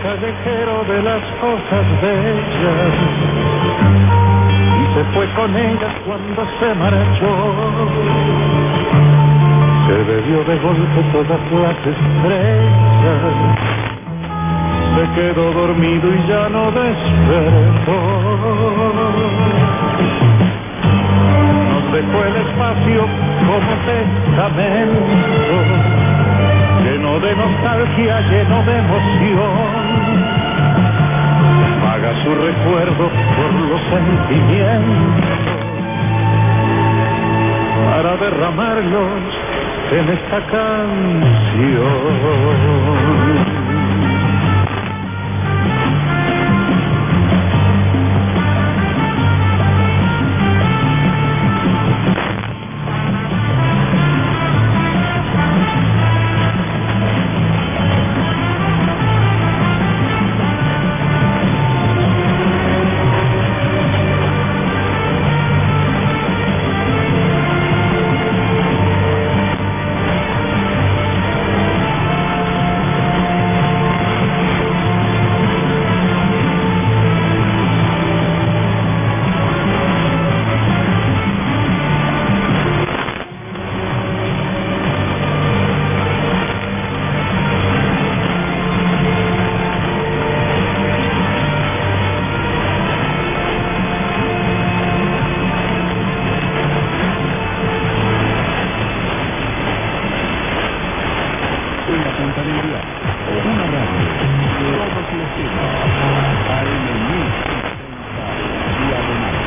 callejero de las cosas bellas y se fue con ellas cuando se marchó. Se bebió de golpe todas las estrellas, se quedó dormido y ya no despertó. Nos dejó el espacio como testamento, lleno de nostalgia, lleno de emoción. Paga su recuerdo por los sentimientos para derramarlos en esta canción. Una punta del día, una radio, todos los días, AM 1060 diagonal.